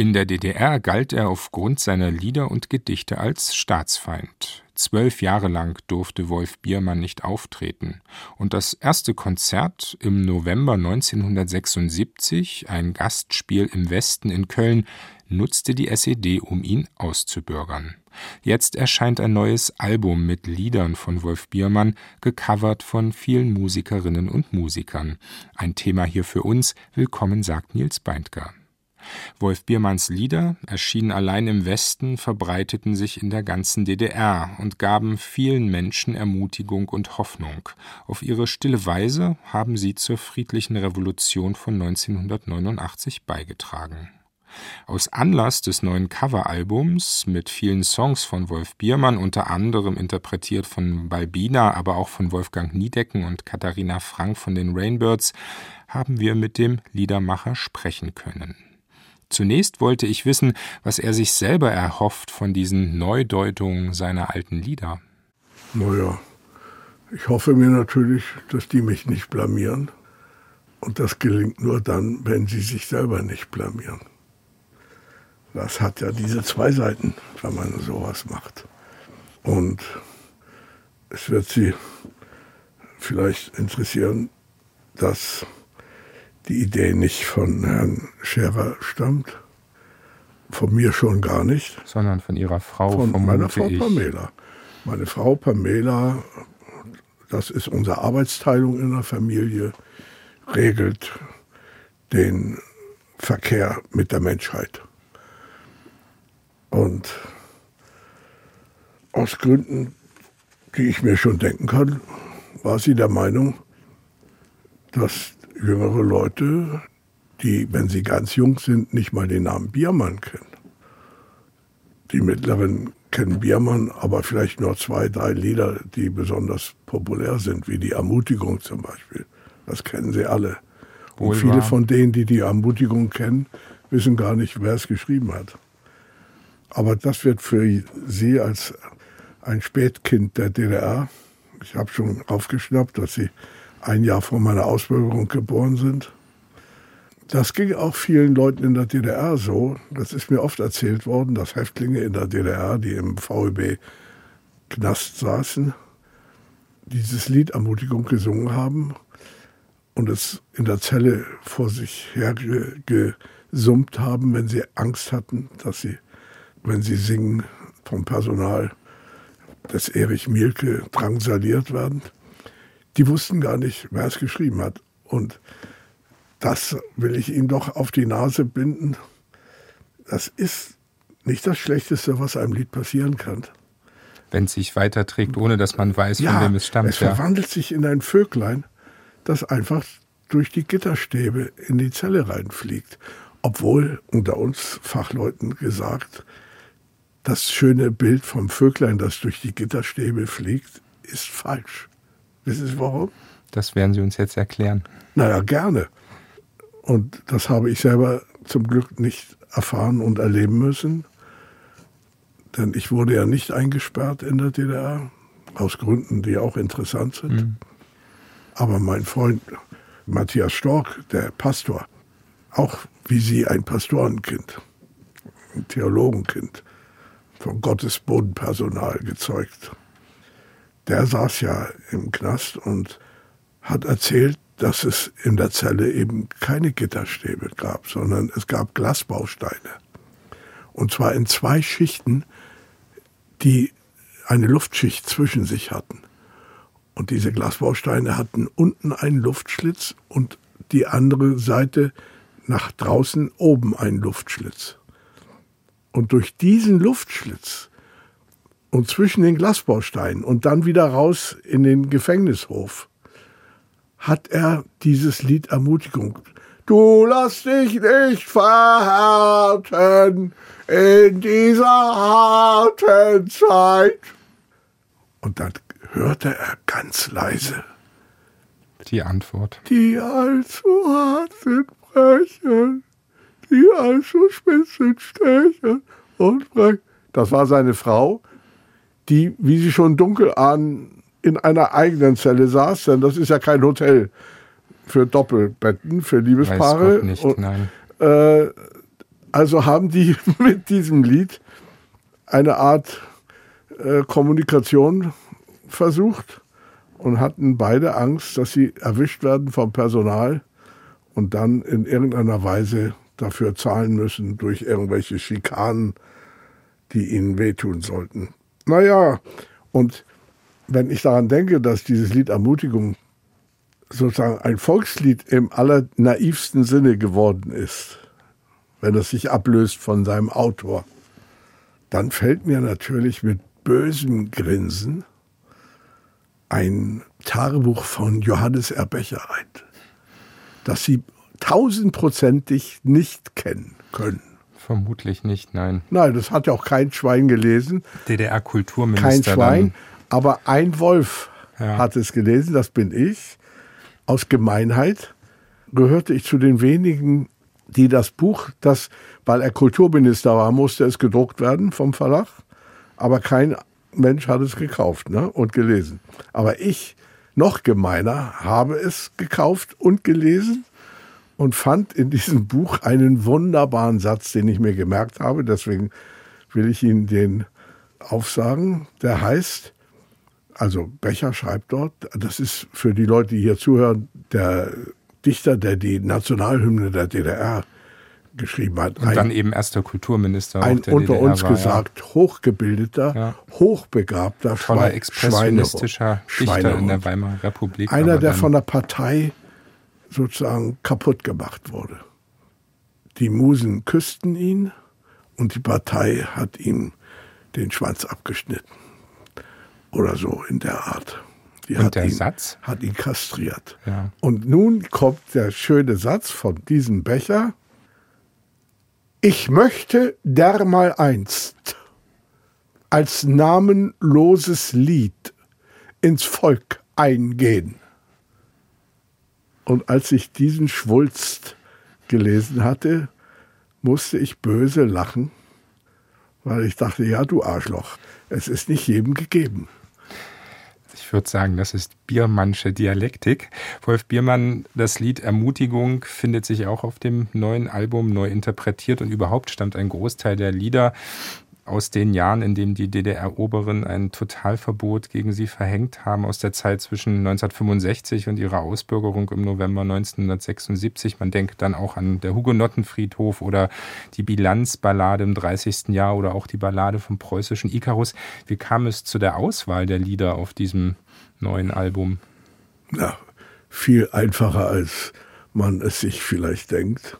In der DDR galt er aufgrund seiner Lieder und Gedichte als Staatsfeind. 12 Jahre lang durfte Wolf Biermann nicht auftreten. Und das erste Konzert im November 1976, ein Gastspiel im Westen in Köln, nutzte die SED, um ihn auszubürgern. Jetzt erscheint ein neues Album mit Liedern von Wolf Biermann, gecovert von vielen Musikerinnen und Musikern. Ein Thema hier für uns. Willkommen, sagt Nils Beindker. Wolf Biermanns Lieder, erschienen allein im Westen, verbreiteten sich in der ganzen DDR und gaben vielen Menschen Ermutigung und Hoffnung. Auf ihre stille Weise haben sie zur friedlichen Revolution von 1989 beigetragen. Aus Anlass des neuen Coveralbums mit vielen Songs von Wolf Biermann, unter anderem interpretiert von Balbina, aber auch von Wolfgang Niedecken und Katharina Frank von den Rainbirds, haben wir mit dem Liedermacher sprechen können. Zunächst wollte ich wissen, was er sich selber erhofft von diesen Neudeutungen seiner alten Lieder. Naja, ich hoffe mir natürlich, dass die mich nicht blamieren. Und das gelingt nur dann, wenn sie sich selber nicht blamieren. Das hat ja diese zwei Seiten, wenn man sowas macht. Und es wird Sie vielleicht interessieren, dass die Idee nicht von Herrn Scherer stammt, von mir schon gar nicht. Sondern von Ihrer Frau, von meiner Frau Pamela. Meine Frau Pamela, das ist unsere Arbeitsteilung in der Familie, regelt den Verkehr mit der Menschheit. Und aus Gründen, die ich mir schon denken kann, war sie der Meinung, dass jüngere Leute, die, wenn sie ganz jung sind, nicht mal den Namen Biermann kennen. Die Mittleren kennen Biermann, aber vielleicht nur 2, 3 Lieder, die besonders populär sind, wie die Ermutigung zum Beispiel. Das kennen sie alle. Und viele von denen, die die Ermutigung kennen, wissen gar nicht, wer es geschrieben hat. Aber das wird für sie als ein Spätkind der DDR, ich habe schon aufgeschnappt, dass sie 1 Jahr vor meiner Ausbürgerung geboren sind. Das ging auch vielen Leuten in der DDR so. Das ist mir oft erzählt worden, dass Häftlinge in der DDR, die im VEB-Knast saßen, dieses Lied Ermutigung gesungen haben und es in der Zelle vor sich her gesummt haben, wenn sie Angst hatten, dass sie, wenn sie singen, vom Personal des Erich Mielke drangsaliert werden. Die wussten gar nicht, wer es geschrieben hat. Und das will ich Ihnen doch auf die Nase binden. Das ist nicht das Schlechteste, was einem Lied passieren kann. Wenn es sich weiterträgt, ohne dass man weiß, von wem es stammt. Es verwandelt sich in ein Vöglein, das einfach durch die Gitterstäbe in die Zelle reinfliegt. Obwohl, unter uns Fachleuten gesagt, das schöne Bild vom Vöglein, das durch die Gitterstäbe fliegt, ist falsch. Wissen Sie warum? Das werden Sie uns jetzt erklären. Naja, gerne. Und das habe ich selber zum Glück nicht erfahren und erleben müssen. Denn ich wurde ja nicht eingesperrt in der DDR, aus Gründen, die auch interessant sind. Mhm. Aber mein Freund Matthias Stork, der Pastor, auch wie Sie ein Pastorenkind, ein Theologenkind, von Gottes Bodenpersonal gezeugt. Der saß ja im Knast und hat erzählt, dass es in der Zelle eben keine Gitterstäbe gab, sondern es gab Glasbausteine. Und zwar in 2 Schichten, die eine Luftschicht zwischen sich hatten. Und diese Glasbausteine hatten unten einen Luftschlitz und die andere Seite nach draußen oben einen Luftschlitz. Und durch diesen Luftschlitz und zwischen den Glasbausteinen und dann wieder raus in den Gefängnishof hat er dieses Lied Ermutigung. Du lass dich nicht verhärten in dieser harten Zeit. Und dann hörte er ganz leise die Antwort. Die allzu hart sind brechen, die allzu spitz sind stechen und brechen. Das war seine Frau, die, wie Sie schon dunkel ahnen, in einer eigenen Zelle saß, denn das ist ja kein Hotel für Doppelbetten, für Liebespaare. Weiß Gott nicht, nein. Also haben die mit diesem Lied eine Art Kommunikation versucht und hatten beide Angst, dass sie erwischt werden vom Personal und dann in irgendeiner Weise dafür zahlen müssen durch irgendwelche Schikanen, die ihnen wehtun sollten. Naja, und wenn ich daran denke, dass dieses Lied Ermutigung sozusagen ein Volkslied im allernaivsten Sinne geworden ist, wenn es sich ablöst von seinem Autor, dann fällt mir natürlich mit bösem Grinsen ein Tagebuch von Johannes R. Becher ein, das Sie 1000%ig nicht kennen können. Vermutlich nicht, nein. Nein, das hat ja auch kein Schwein gelesen. DDR-Kulturminister. Kein Schwein, aber ein Wolf hat es gelesen, das bin ich. Aus Gemeinheit gehörte ich zu den wenigen, die das Buch, weil er Kulturminister war, musste es gedruckt werden vom Verlag, aber kein Mensch hat es gekauft, ne, und gelesen. Aber ich, noch gemeiner, habe es gekauft und gelesen und fand in diesem Buch einen wunderbaren Satz, den ich mir gemerkt habe, deswegen will ich Ihnen den aufsagen. Der heißt, also Becher schreibt dort, das ist für die Leute, die hier zuhören, der Dichter, der die Nationalhymne der DDR geschrieben hat. Und dann eben erster Kulturminister. Ein der unter DDR uns war, gesagt hochgebildeter, hochbegabter toller expressionistischer Dichter in der Weimarer Republik. Einer, der von der Partei sozusagen kaputt gemacht wurde. Die Musen küssten ihn und die Partei hat ihm den Schwanz abgeschnitten. Oder so in der Art. Und der Satz? Hat ihn kastriert. Ja. Und nun kommt der schöne Satz von diesem Becher. Ich möchte dermaleinst als namenloses Lied ins Volk eingehen. Und als ich diesen Schwulst gelesen hatte, musste ich böse lachen, weil ich dachte, ja, du Arschloch, es ist nicht jedem gegeben. Ich würde sagen, das ist Biermannsche Dialektik. Wolf Biermann, das Lied Ermutigung findet sich auch auf dem neuen Album neu interpretiert und überhaupt stammt ein Großteil der Lieder aus den Jahren, in denen die DDR-Oberen ein Totalverbot gegen sie verhängt haben, aus der Zeit zwischen 1965 und ihrer Ausbürgerung im November 1976. Man denkt dann auch an der Hugenottenfriedhof oder die Bilanzballade im 30. Jahr oder auch die Ballade vom preußischen Ikarus. Wie kam es zu der Auswahl der Lieder auf diesem neuen Album? Na, viel einfacher, als man es sich vielleicht denkt.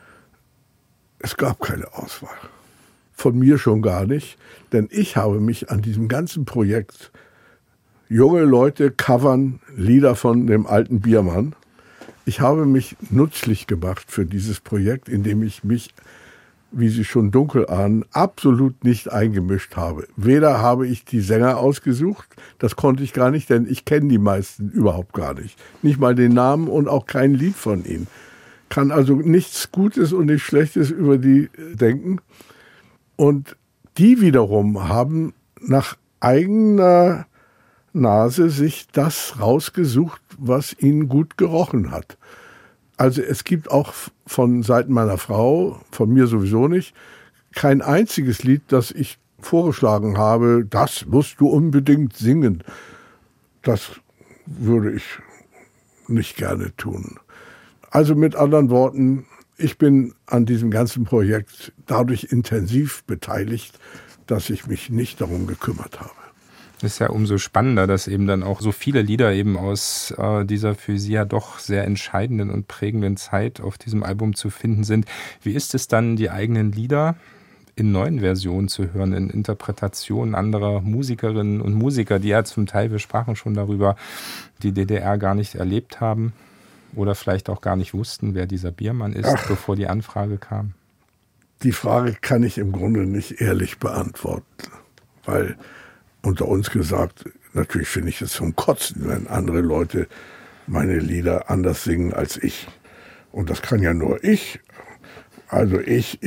Es gab keine Auswahl. Von mir schon gar nicht, denn ich habe mich an diesem ganzen Projekt, junge Leute covern Lieder von dem alten Biermann, ich habe mich nützlich gemacht für dieses Projekt, indem ich mich, wie Sie schon dunkel ahnen, absolut nicht eingemischt habe. Weder habe ich die Sänger ausgesucht, das konnte ich gar nicht, denn ich kenne die meisten überhaupt gar nicht. Nicht mal den Namen und auch kein Lied von ihnen. Kann also nichts Gutes und nichts Schlechtes über die denken. Und die wiederum haben nach eigener Nase sich das rausgesucht, was ihnen gut gerochen hat. Also es gibt auch von Seiten meiner Frau, von mir sowieso nicht, kein einziges Lied, das ich vorgeschlagen habe, das musst du unbedingt singen. Das würde ich nicht gerne tun. Also mit anderen Worten, ich bin an diesem ganzen Projekt dadurch intensiv beteiligt, dass ich mich nicht darum gekümmert habe. Das ist ja umso spannender, dass eben dann auch so viele Lieder eben aus dieser für Sie ja doch sehr entscheidenden und prägenden Zeit auf diesem Album zu finden sind. Wie ist es dann, die eigenen Lieder in neuen Versionen zu hören, in Interpretationen anderer Musikerinnen und Musiker, die ja zum Teil, wir sprachen schon darüber, die DDR gar nicht erlebt haben? Oder vielleicht auch gar nicht wussten, wer dieser Biermann ist, bevor die Anfrage kam? Die Frage kann ich im Grunde nicht ehrlich beantworten. Weil unter uns gesagt, natürlich finde ich es zum Kotzen, wenn andere Leute meine Lieder anders singen als ich. Und das kann ja nur ich. Also ich.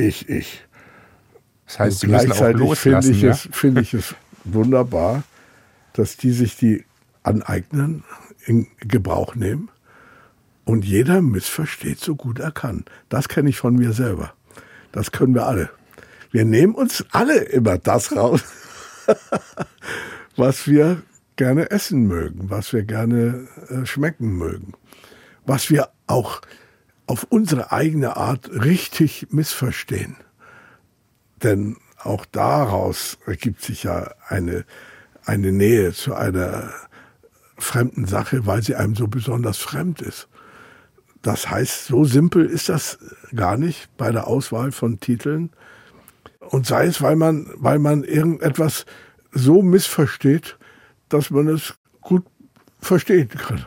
Das heißt, Sie müssen auch loslassen, finde ich es wunderbar, dass die sich die aneignen, in Gebrauch nehmen. Und jeder missversteht so gut er kann. Das kenne ich von mir selber. Das können wir alle. Wir nehmen uns alle immer das raus, was wir gerne essen mögen, was wir gerne schmecken mögen, was wir auch auf unsere eigene Art richtig missverstehen. Denn auch daraus ergibt sich ja eine Nähe zu einer fremden Sache, weil sie einem so besonders fremd ist. Das heißt, so simpel ist das gar nicht bei der Auswahl von Titeln. Und sei es, weil man irgendetwas so missversteht, dass man es gut verstehen kann.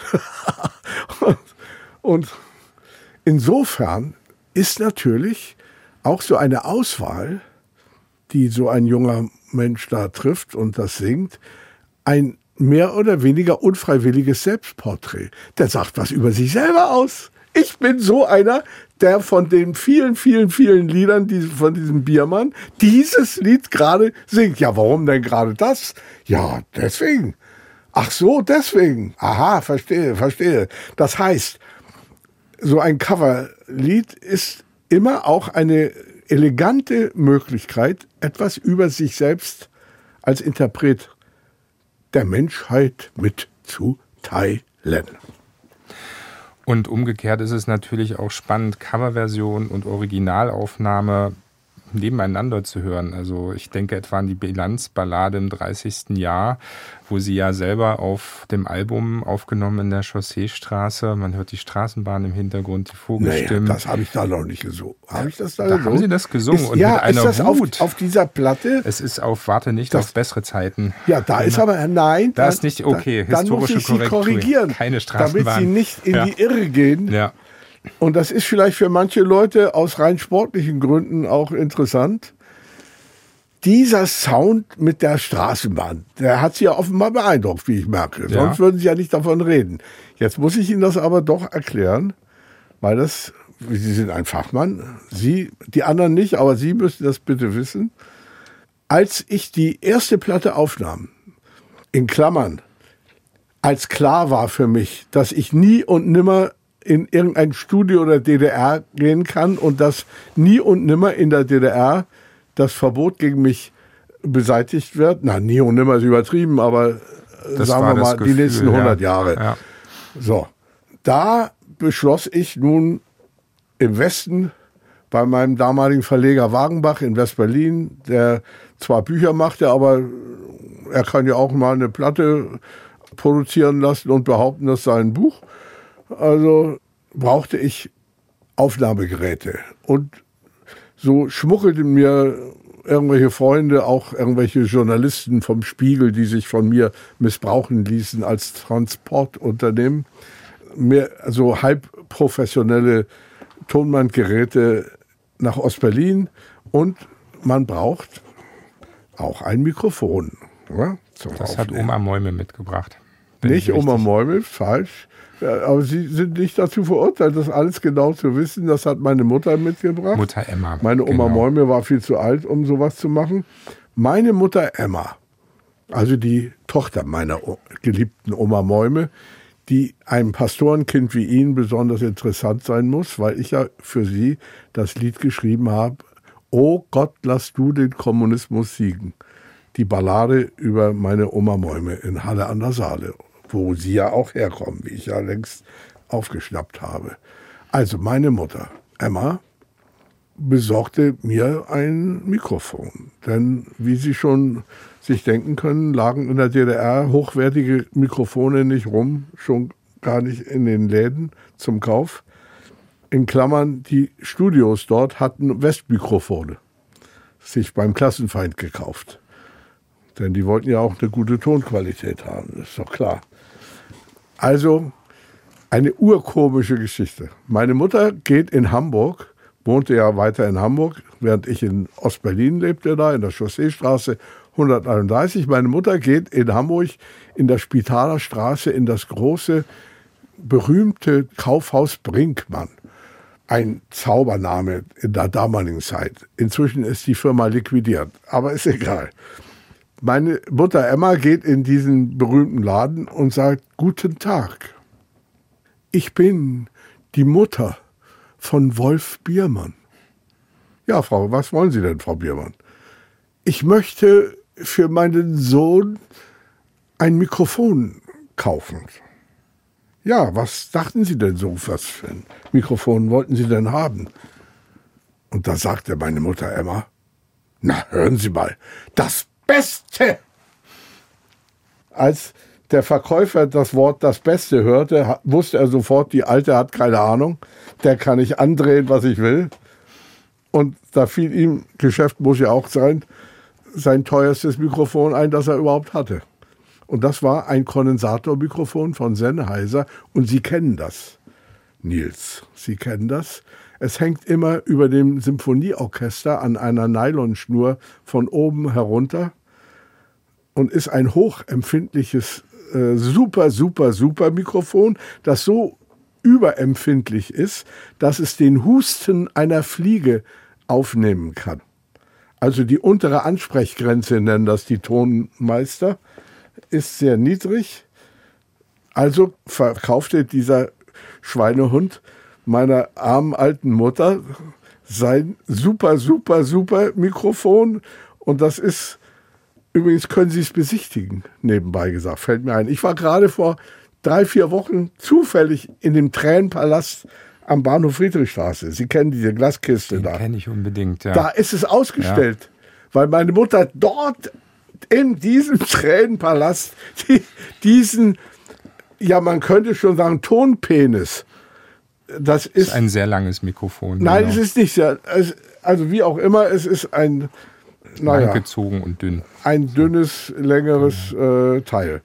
Und insofern ist natürlich auch so eine Auswahl, die so ein junger Mensch da trifft und das singt, ein mehr oder weniger unfreiwilliges Selbstporträt. Der sagt was über sich selber aus. Ich bin so einer, der von den vielen, vielen, vielen Liedern von diesem Biermann dieses Lied gerade singt. Ja, warum denn gerade das? Ja, deswegen. Ach so, deswegen. Aha, verstehe. Das heißt, so ein Coverlied ist immer auch eine elegante Möglichkeit, etwas über sich selbst als Interpret der Menschheit mitzuteilen. Und umgekehrt ist es natürlich auch spannend, Coverversion und Originalaufnahme nebeneinander zu hören. Also ich denke etwa an die Bilanzballade im 30. Jahr, wo sie ja selber auf dem Album aufgenommen in der Chausseestraße. Man hört die Straßenbahn im Hintergrund, die Vogelstimmen. Naja, das habe ich da noch nicht gesungen. Habe ich das da gesungen? Haben Sie das gesungen? Und ja, mit einer ist das Wut. Auf dieser Platte? Es ist auf Warte nicht auf bessere Zeiten. Ja, da ist aber, nein. Da ist nicht okay, dann muss ich sie korrigieren. Keine Straßenbahn. Damit sie nicht in die Irre gehen. Ja. Und das ist vielleicht für manche Leute aus rein sportlichen Gründen auch interessant. Dieser Sound mit der Straßenbahn, der hat Sie ja offenbar beeindruckt, wie ich merke. Sonst würden Sie ja nicht davon reden. Jetzt muss ich Ihnen das aber doch erklären, weil Sie sind ein Fachmann, Sie, die anderen nicht, aber Sie müssen das bitte wissen. Als ich die erste Platte aufnahm, in Klammern, als klar war für mich, dass ich nie und nimmer in irgendein Studio oder DDR gehen kann und dass nie und nimmer in der DDR das Verbot gegen mich beseitigt wird. Na, nie und nimmer ist übertrieben, aber sagen wir mal Gefühl, die nächsten 100 Jahre. Ja. So, da beschloss ich nun im Westen bei meinem damaligen Verleger Wagenbach in West-Berlin, der zwar Bücher machte, aber er kann ja auch mal eine Platte produzieren lassen und behaupten, das sei ein Buch. Also brauchte ich Aufnahmegeräte. Und so schmuggelten mir irgendwelche Freunde, auch irgendwelche Journalisten vom Spiegel, die sich von mir missbrauchen ließen als Transportunternehmen, mir so halb professionelle Tonbandgeräte nach Ostberlin. Und man braucht auch ein Mikrofon. Ja, das hat Oma Mäume mitgebracht. Nicht Oma Mäume, falsch. Ja, aber Sie sind nicht dazu verurteilt, das alles genau zu wissen. Das hat meine Mutter mitgebracht. Mutter Emma. Meine Oma Mäume war viel zu alt, um sowas zu machen. Meine Mutter Emma, also die Tochter meiner geliebten Oma Mäume, die einem Pastorenkind wie Ihnen besonders interessant sein muss, weil ich ja für Sie das Lied geschrieben habe, O Gott, lass du den Kommunismus siegen. Die Ballade über meine Oma Mäume in Halle an der Saale, wo Sie ja auch herkommen, wie ich ja längst aufgeschnappt habe. Also meine Mutter, Emma, besorgte mir ein Mikrofon. Denn wie Sie schon sich denken können, lagen in der DDR hochwertige Mikrofone nicht rum, schon gar nicht in den Läden zum Kauf. In Klammern, die Studios dort hatten Westmikrofone, sich beim Klassenfeind gekauft. Denn die wollten ja auch eine gute Tonqualität haben, das ist doch klar. Also eine urkomische Geschichte. Meine Mutter geht in Hamburg, wohnte ja weiter in Hamburg, während ich in Ostberlin lebte, da in der Chausseestraße 131. Meine Mutter geht in Hamburg in der Spitaler Straße in das große, berühmte Kaufhaus Brinkmann. Ein Zaubername in der damaligen Zeit. Inzwischen ist die Firma liquidiert, aber ist egal. Meine Mutter Emma geht in diesen berühmten Laden und sagt, guten Tag, ich bin die Mutter von Wolf Biermann. Ja, was wollen Sie denn, Frau Biermann? Ich möchte für meinen Sohn ein Mikrofon kaufen. Ja, was dachten Sie denn so, was für ein Mikrofon wollten Sie denn haben? Und da sagte meine Mutter Emma, na, hören Sie mal, das Beste! Als der Verkäufer das Wort das Beste hörte, wusste er sofort, die Alte hat keine Ahnung, der kann ich andrehen, was ich will. Und da fiel ihm, Geschäft muss ja auch sein teuerstes Mikrofon ein, das er überhaupt hatte. Und das war ein Kondensatormikrofon von Sennheiser. Und Sie kennen das, Nils. Sie kennen das. Es hängt immer über dem Symphonieorchester an einer Nylonschnur von oben herunter und ist ein hochempfindliches, super Mikrofon, das so überempfindlich ist, dass es den Husten einer Fliege aufnehmen kann. Also die untere Ansprechgrenze, nennen das die Tonmeister, ist sehr niedrig. Also verkaufte dieser Schweinehund meiner armen alten Mutter sein super Mikrofon. Und das ist, übrigens können Sie es besichtigen, nebenbei gesagt, fällt mir ein. Ich war gerade vor 3-4 Wochen zufällig in dem Tränenpalast am Bahnhof Friedrichstraße. Sie kennen diese Glaskiste da. Den kenne ich unbedingt, ja. Da ist es ausgestellt, weil meine Mutter dort in diesem Tränenpalast diesen, ja, man könnte schon sagen, Tonpenis. Das ist ein sehr langes Mikrofon. Nein, genau. Es ist nicht sehr, also wie auch immer, es ist ein, langgezogen und dünn. Ein dünnes, längeres Teil.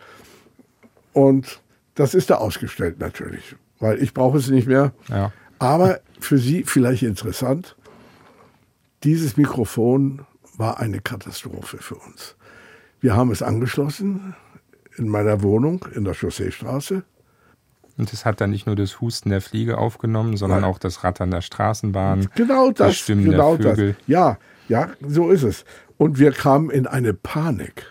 Und das ist da ausgestellt natürlich, weil ich brauche es nicht mehr. Ja. Aber für Sie vielleicht interessant, dieses Mikrofon war eine Katastrophe für uns. Wir haben es angeschlossen in meiner Wohnung in der Chausseestraße. Und es hat dann nicht nur das Husten der Fliege aufgenommen, sondern auch das Rattern der Straßenbahn, das Stimmen der Vögel. Das. Ja, so ist es. Und wir kamen in eine Panik.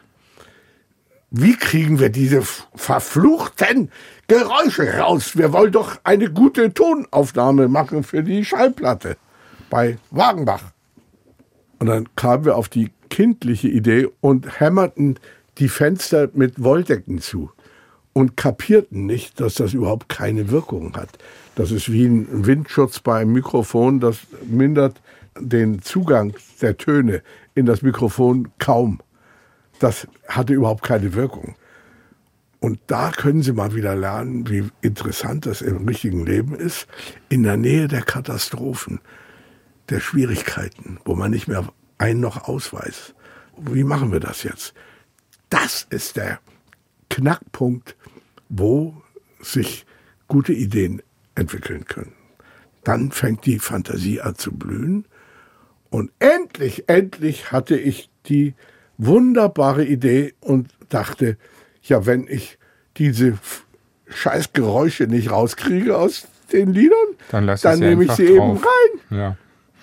Wie kriegen wir diese verfluchten Geräusche raus? Wir wollen doch eine gute Tonaufnahme machen für die Schallplatte bei Wagenbach. Und dann kamen wir auf die kindliche Idee und hämmerten die Fenster mit Wolldecken zu und kapierten nicht, dass das überhaupt keine Wirkung hat. Das ist wie ein Windschutz bei einem Mikrofon, das mindert den Zugang der Töne in das Mikrofon kaum. Das hatte überhaupt keine Wirkung. Und da können Sie mal wieder lernen, wie interessant das im richtigen Leben ist, in der Nähe der Katastrophen, der Schwierigkeiten, wo man nicht mehr ein noch ausweist. Wie machen wir das jetzt? Das ist der Knackpunkt, wo sich gute Ideen entwickeln können. Dann fängt die Fantasie an zu blühen und endlich hatte ich die wunderbare Idee und dachte, ja, wenn ich diese scheiß Geräusche nicht rauskriege aus den Liedern, dann nehme ich sie eben rein. Ja.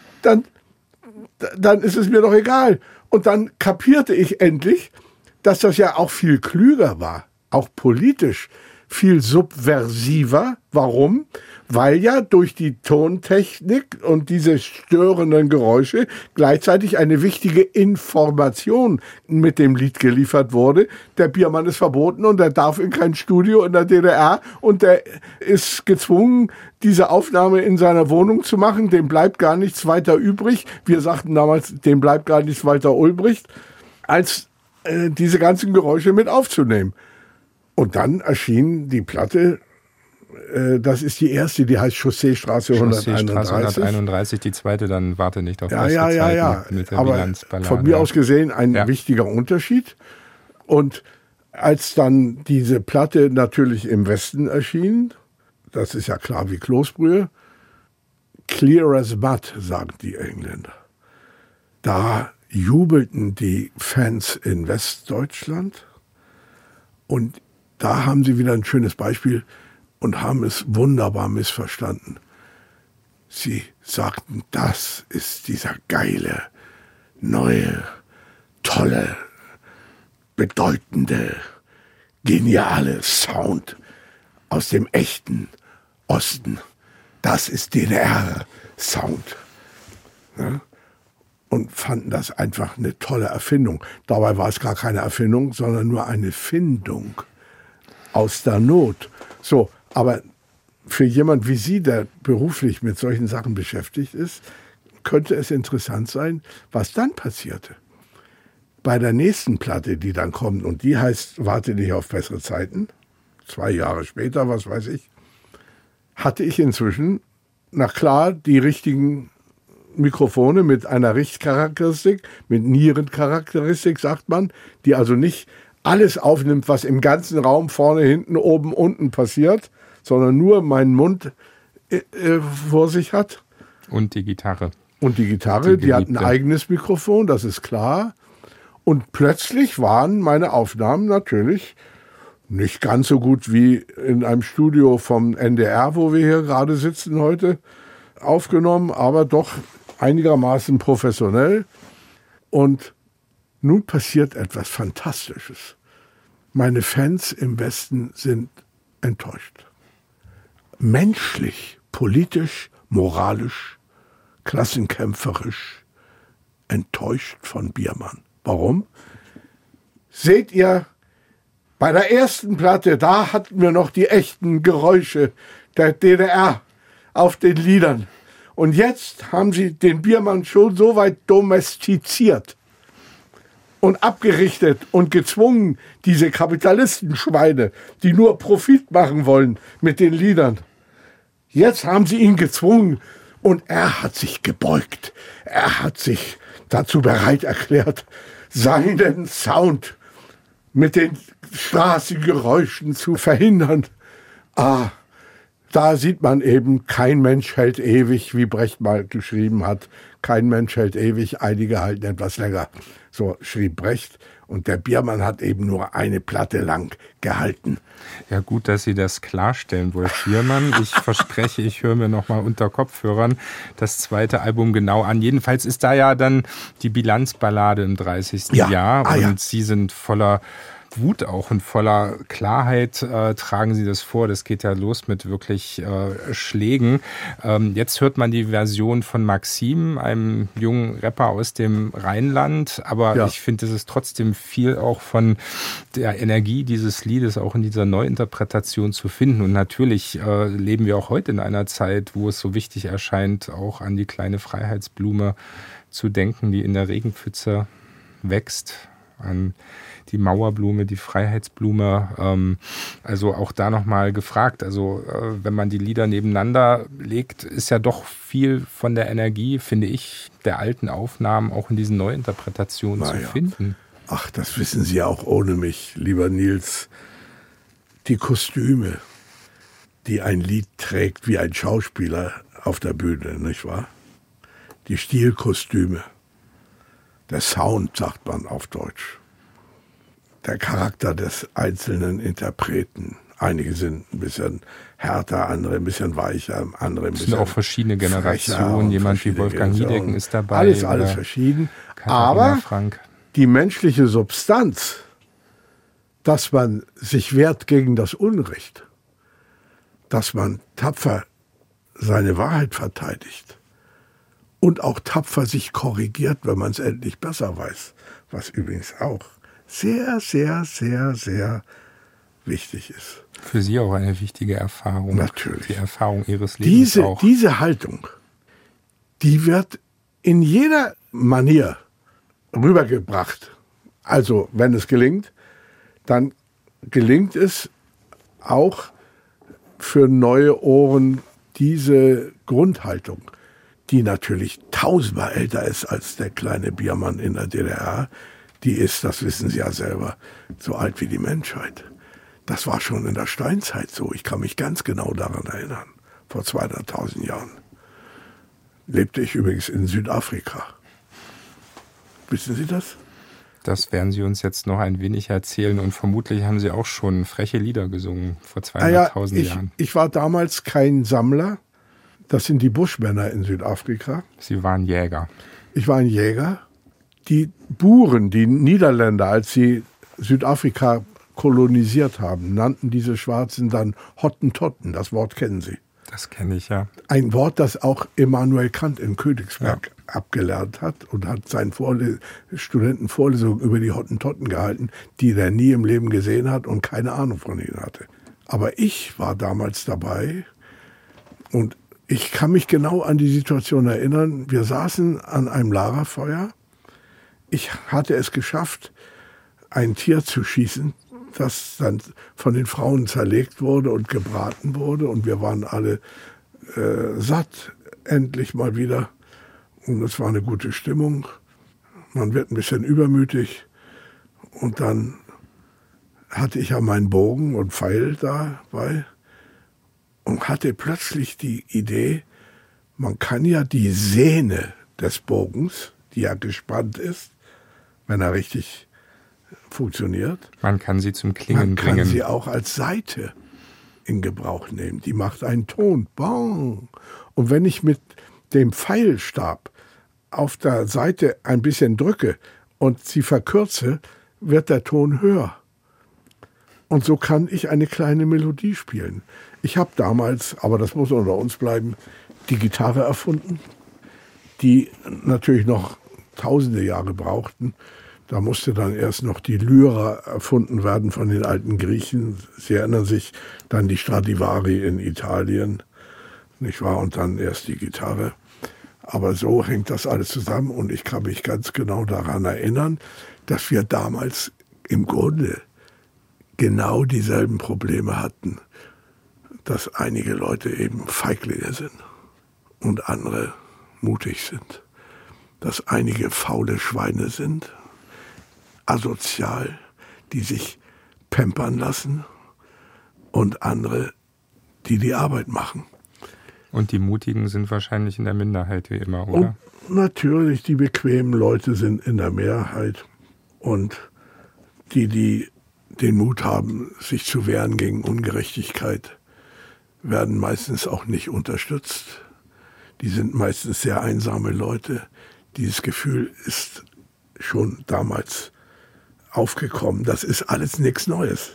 Dann ist es mir doch egal. Und dann kapierte ich endlich, dass das ja auch viel klüger war, auch politisch viel subversiver. Warum? Weil ja durch die Tontechnik und diese störenden Geräusche gleichzeitig eine wichtige Information mit dem Lied geliefert wurde. Der Biermann ist verboten und er darf in kein Studio in der DDR und der ist gezwungen, diese Aufnahme in seiner Wohnung zu machen. Dem bleibt gar nichts weiter übrig. Wir sagten damals, dem bleibt gar nichts weiter übrig, als diese ganzen Geräusche mit aufzunehmen. Und dann erschien die Platte, das ist die erste, die heißt Chausseestraße 131. Die zweite dann Warte nicht auf beste Zeit mit der aber Bilanzballade. Von mir aus gesehen ein wichtiger Unterschied. Und als dann diese Platte natürlich im Westen erschien, das ist ja klar wie Kloßbrühe, clear as mud, sagen die Engländer. Da jubelten die Fans in Westdeutschland und da haben sie wieder ein schönes Beispiel und haben es wunderbar missverstanden. Sie sagten, das ist dieser geile, neue, tolle, bedeutende, geniale Sound aus dem echten Osten. Das ist DDR-Sound. Ja? und fanden das einfach eine tolle Erfindung. Dabei war es gar keine Erfindung, sondern nur eine Findung aus der Not. So, aber für jemand wie Sie, der beruflich mit solchen Sachen beschäftigt ist, könnte es interessant sein, was dann passierte. Bei der nächsten Platte, die dann kommt, und die heißt Warte nicht auf bessere Zeiten, 2 Jahre später, was weiß ich, hatte ich inzwischen, na klar, die richtigen Mikrofone mit einer Richtcharakteristik, mit Nierencharakteristik, sagt man, die also nicht alles aufnimmt, was im ganzen Raum vorne, hinten, oben, unten passiert, sondern nur meinen Mund vor sich hat. Und die Gitarre. Und die Gitarre, die hat ein eigenes Mikrofon, das ist klar. Und plötzlich waren meine Aufnahmen natürlich nicht ganz so gut wie in einem Studio vom NDR, wo wir hier gerade sitzen heute, aufgenommen, aber doch einigermaßen professionell. Und nun passiert etwas Fantastisches. Meine Fans im Westen sind enttäuscht. Menschlich, politisch, moralisch, klassenkämpferisch enttäuscht von Biermann. Warum? Seht ihr, bei der ersten Platte, da hatten wir noch die echten Geräusche der DDR auf den Liedern. Und jetzt haben sie den Biermann schon so weit domestiziert und abgerichtet und gezwungen, diese Kapitalistenschweine, die nur Profit machen wollen mit den Liedern. Jetzt haben sie ihn gezwungen und er hat sich gebeugt. Er hat sich dazu bereit erklärt, seinen Sound mit den Straßengeräuschen zu verhindern. Da sieht man eben, kein Mensch hält ewig, wie Brecht mal geschrieben hat. Kein Mensch hält ewig, einige halten etwas länger. So schrieb Brecht. Und der Biermann hat eben nur eine Platte lang gehalten. Ja, gut, dass Sie das klarstellen, Wolf Biermann. Ich verspreche, ich höre mir nochmal unter Kopfhörern das zweite Album genau an. Jedenfalls ist da ja dann die Bilanzballade im 30. Jahr. Und Sie sind voller Wut auch und voller Klarheit tragen Sie das vor. Das geht ja los mit wirklich Schlägen. Jetzt hört man die Version von Maxim, einem jungen Rapper aus dem Rheinland. Aber ich finde, es ist trotzdem viel auch von der Energie dieses Liedes auch in dieser Neuinterpretation zu finden. Und natürlich leben wir auch heute in einer Zeit, wo es so wichtig erscheint, auch an die kleine Freiheitsblume zu denken, die in der Regenpfütze wächst, an die Mauerblume, die Freiheitsblume. Also auch da nochmal gefragt, also wenn man die Lieder nebeneinander legt, ist ja doch viel von der Energie, finde ich, der alten Aufnahmen auch in diesen Neuinterpretationen zu finden. Ach, das wissen Sie auch ohne mich, lieber Nils. Die Kostüme, die ein Lied trägt wie ein Schauspieler auf der Bühne, nicht wahr? Die Stilkostüme, der Sound, sagt man auf Deutsch. Der Charakter des einzelnen Interpreten. Einige sind ein bisschen härter, andere ein bisschen weicher, andere ein bisschen. Es sind auch verschiedene Generationen. Jemand wie Wolfgang Niedecken ist dabei. Alles verschieden. Aber Frank. Die menschliche Substanz, dass man sich wehrt gegen das Unrecht, dass man tapfer seine Wahrheit verteidigt und auch tapfer sich korrigiert, wenn man es endlich besser weiß, was übrigens auch sehr, sehr, sehr, sehr wichtig ist. Für Sie auch eine wichtige Erfahrung. Natürlich. Die Erfahrung Ihres Lebens auch. Diese Haltung, die wird in jeder Manier rübergebracht. Also, wenn es gelingt, dann gelingt es auch für neue Ohren diese Grundhaltung, die natürlich tausendmal älter ist als der kleine Biermann in der DDR. Die ist, das wissen Sie ja selber, so alt wie die Menschheit. Das war schon in der Steinzeit so. Ich kann mich ganz genau daran erinnern. Vor 200.000 Jahren lebte ich übrigens in Südafrika. Wissen Sie das? Das werden Sie uns jetzt noch ein wenig erzählen. Und vermutlich haben Sie auch schon freche Lieder gesungen vor 200.000 Jahren. Ich war damals kein Sammler. Das sind die Buschmänner in Südafrika. Sie waren Jäger. Ich war ein Jäger. Die Buren, die Niederländer, als sie Südafrika kolonisiert haben, nannten diese Schwarzen dann Hottentotten. Das Wort kennen Sie. Das kenne ich, ja. Ein Wort, das auch Immanuel Kant in Königsberg abgelernt hat und hat seinen Studenten Vorlesungen über die Hottentotten gehalten, die er nie im Leben gesehen hat und keine Ahnung von ihnen hatte. Aber ich war damals dabei und ich kann mich genau an die Situation erinnern. Wir saßen an einem Lagerfeuer. Ich hatte es geschafft, ein Tier zu schießen, das dann von den Frauen zerlegt wurde und gebraten wurde. Und wir waren alle satt, endlich mal wieder. Und es war eine gute Stimmung. Man wird ein bisschen übermütig. Und dann hatte ich ja meinen Bogen und Pfeil dabei und hatte plötzlich die Idee, man kann ja die Sehne des Bogens, die ja gespannt ist, wenn er richtig funktioniert. Man kann sie zum Klingen bringen. Man kann sie auch als Saite in Gebrauch nehmen. Die macht einen Ton. Bong. Und wenn ich mit dem Pfeilstab auf der Saite ein bisschen drücke und sie verkürze, wird der Ton höher. Und so kann ich eine kleine Melodie spielen. Ich habe damals, aber das muss unter uns bleiben, die Gitarre erfunden, die natürlich noch tausende Jahre brauchten. Da musste dann erst noch die Lyra erfunden werden von den alten Griechen. Sie erinnern sich, dann die Stradivari in Italien, nicht wahr? Und dann erst die Gitarre. Aber so hängt das alles zusammen und ich kann mich ganz genau daran erinnern, dass wir damals im Grunde genau dieselben Probleme hatten, dass einige Leute eben Feiglinge sind und andere mutig sind, dass einige faule Schweine sind, asozial, die sich pampern lassen und andere, die die Arbeit machen. Und die Mutigen sind wahrscheinlich in der Minderheit wie immer, oder? Und natürlich, die bequemen Leute sind in der Mehrheit und die den Mut haben, sich zu wehren gegen Ungerechtigkeit, werden meistens auch nicht unterstützt. Die sind meistens sehr einsame Leute. Dieses Gefühl ist schon damals aufgekommen. Das ist alles nichts Neues.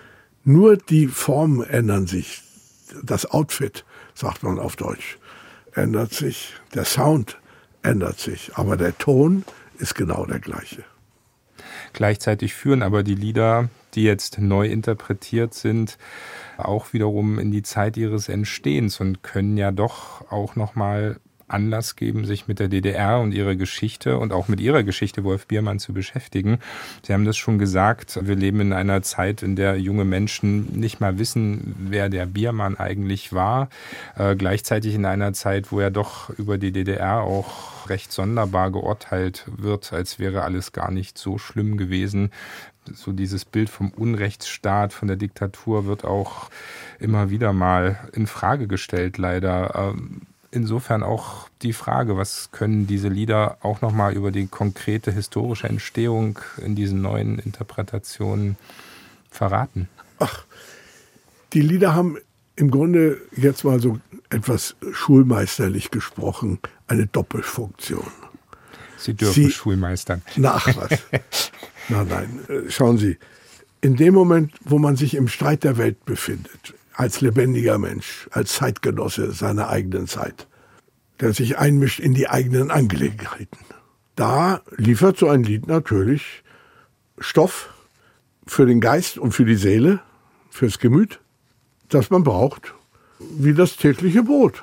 Nur die Formen ändern sich. Das Outfit, sagt man auf Deutsch, ändert sich. Der Sound ändert sich. Aber der Ton ist genau der gleiche. Gleichzeitig führen aber die Lieder, die jetzt neu interpretiert sind, auch wiederum in die Zeit ihres Entstehens und können ja doch auch nochmal Anlass geben, sich mit der DDR und ihrer Geschichte und auch mit ihrer Geschichte, Wolf Biermann, zu beschäftigen. Sie haben das schon gesagt, wir leben in einer Zeit, in der junge Menschen nicht mal wissen, wer der Biermann eigentlich war. Gleichzeitig in einer Zeit, wo ja doch über die DDR auch recht sonderbar geurteilt wird, als wäre alles gar nicht so schlimm gewesen. So dieses Bild vom Unrechtsstaat, von der Diktatur wird auch immer wieder mal in Frage gestellt, leider. Insofern auch die Frage, was können diese Lieder auch nochmal über die konkrete historische Entstehung in diesen neuen Interpretationen verraten? Ach, die Lieder haben im Grunde jetzt mal so etwas schulmeisterlich gesprochen, eine Doppelfunktion. Sie dürfen schulmeistern. Ach was. Nein, schauen Sie, in dem Moment, wo man sich im Streit der Welt befindet, als lebendiger Mensch, als Zeitgenosse seiner eigenen Zeit, der sich einmischt in die eigenen Angelegenheiten, da liefert so ein Lied natürlich Stoff für den Geist und für die Seele, fürs Gemüt, das man braucht, wie das tägliche Brot.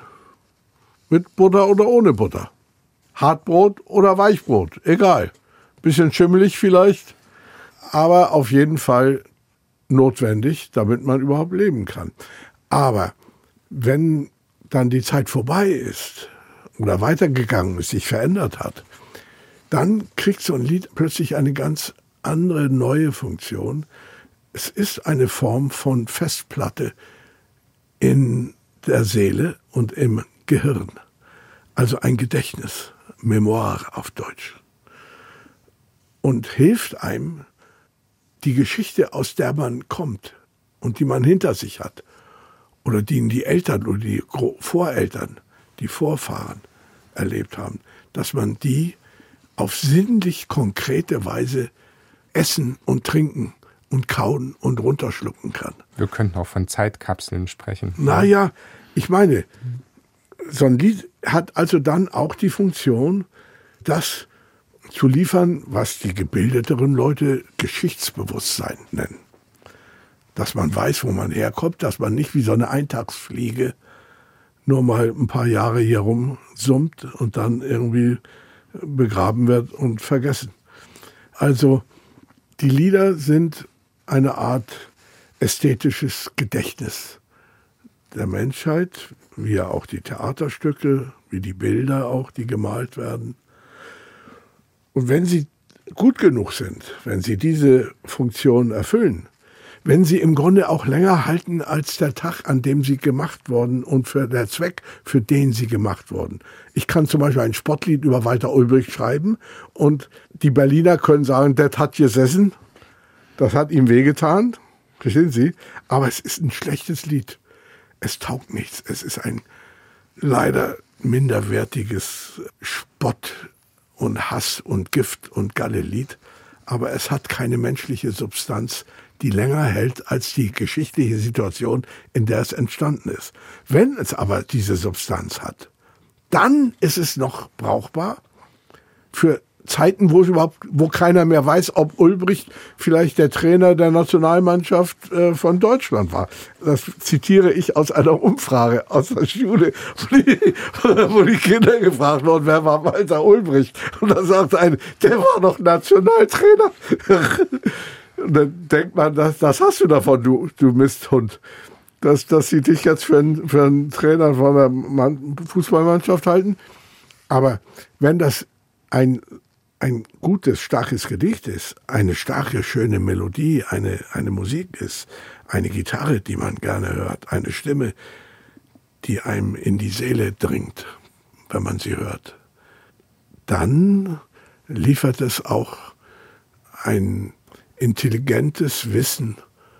Mit Butter oder ohne Butter. Hartbrot oder Weichbrot, egal. Bisschen schimmelig vielleicht, aber auf jeden Fall notwendig, damit man überhaupt leben kann. Aber wenn dann die Zeit vorbei ist oder weitergegangen ist, sich verändert hat, dann kriegt so ein Lied plötzlich eine ganz andere, neue Funktion. Es ist eine Form von Festplatte in der Seele und im Gehirn. Also ein Gedächtnis, Memoire auf Deutsch. Und hilft einem, die Geschichte, aus der man kommt und die man hinter sich hat, oder die Eltern oder die Voreltern, die Vorfahren erlebt haben, dass man die auf sinnlich konkrete Weise essen und trinken und kauen und runterschlucken kann. Wir könnten auch von Zeitkapseln sprechen. Naja, Ich meine, so ein Lied hat also dann auch die Funktion, das zu liefern, was die gebildeteren Leute Geschichtsbewusstsein nennen. Dass man weiß, wo man herkommt, dass man nicht wie so eine Eintagsfliege nur mal ein paar Jahre hier rumsummt und dann irgendwie begraben wird und vergessen. Also die Lieder sind eine Art ästhetisches Gedächtnis der Menschheit, wie ja auch die Theaterstücke, wie die Bilder auch, die gemalt werden. Und wenn sie gut genug sind, wenn sie diese Funktion erfüllen, wenn sie im Grunde auch länger halten als der Tag, an dem sie gemacht wurden und für der Zweck, für den sie gemacht wurden. Ich kann zum Beispiel ein Sportlied über Walter Ulbricht schreiben und die Berliner können sagen, das hat gesessen, das hat ihm wehgetan, verstehen Sie? Aber es ist ein schlechtes Lied. Es taugt nichts. Es ist ein leider minderwertiges Spott und Hass und Gift und Galle-Lied. Aber es hat keine menschliche Substanz, die länger hält als die geschichtliche Situation, in der es entstanden ist. Wenn es aber diese Substanz hat, dann ist es noch brauchbar für Zeiten, wo keiner mehr weiß, ob Ulbricht vielleicht der Trainer der Nationalmannschaft von Deutschland war. Das zitiere ich aus einer Umfrage aus der Schule, wo die Kinder gefragt wurden, wer war Walter Ulbricht? Und da sagte eine, der war doch Nationaltrainer. Und dann denkt man, das hast du davon, du Misthund. Dass sie dich jetzt für einen Trainer von der Fußballmannschaft halten. Aber wenn das ein gutes, starkes Gedicht ist, eine starke, schöne Melodie, eine Musik ist, eine Gitarre, die man gerne hört, eine Stimme, die einem in die Seele dringt, wenn man sie hört, dann liefert es auch ein intelligentes Wissen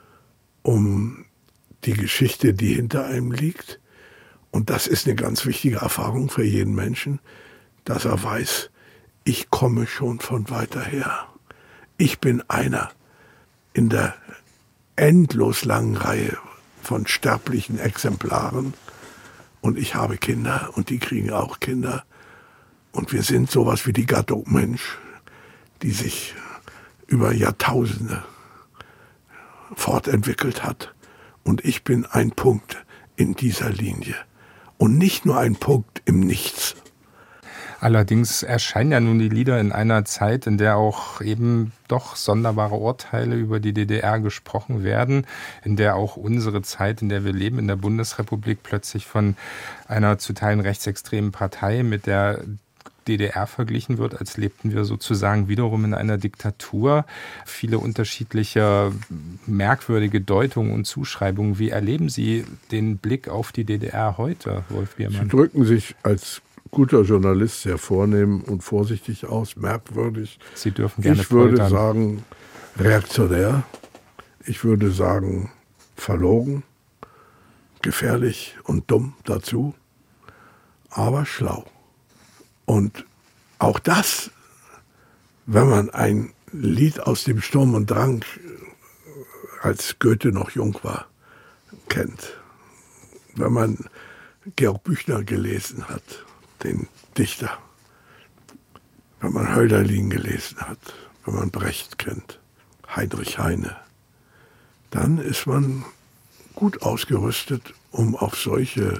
um die Geschichte, die hinter einem liegt. Und das ist eine ganz wichtige Erfahrung für jeden Menschen, dass er weiß, ich komme schon von weiter her. Ich bin einer in der endlos langen Reihe von sterblichen Exemplaren und ich habe Kinder und die kriegen auch Kinder. Und wir sind sowas wie die Gattung Mensch, die sich über Jahrtausende fortentwickelt hat. Und ich bin ein Punkt in dieser Linie. Und nicht nur ein Punkt im Nichts. Allerdings erscheinen ja nun die Lieder in einer Zeit, in der auch eben doch sonderbare Urteile über die DDR gesprochen werden, in der auch unsere Zeit, in der wir leben, in der Bundesrepublik, plötzlich von einer zu Teilen rechtsextremen Partei mit der DDR verglichen wird, als lebten wir sozusagen wiederum in einer Diktatur. Viele unterschiedliche merkwürdige Deutungen und Zuschreibungen. Wie erleben Sie den Blick auf die DDR heute, Wolf Biermann? Sie drücken sich als guter Journalist sehr vornehm und vorsichtig aus, merkwürdig. Sie dürfen gerne Ich würde poltern. sagen reaktionär. Ich würde sagen verlogen, gefährlich und dumm dazu, aber schlau. Und auch das, wenn man ein Lied aus dem Sturm und Drang, als Goethe noch jung war, kennt, wenn man Georg Büchner gelesen hat, den Dichter, wenn man Hölderlin gelesen hat, wenn man Brecht kennt, Heinrich Heine, dann ist man gut ausgerüstet, um auf solche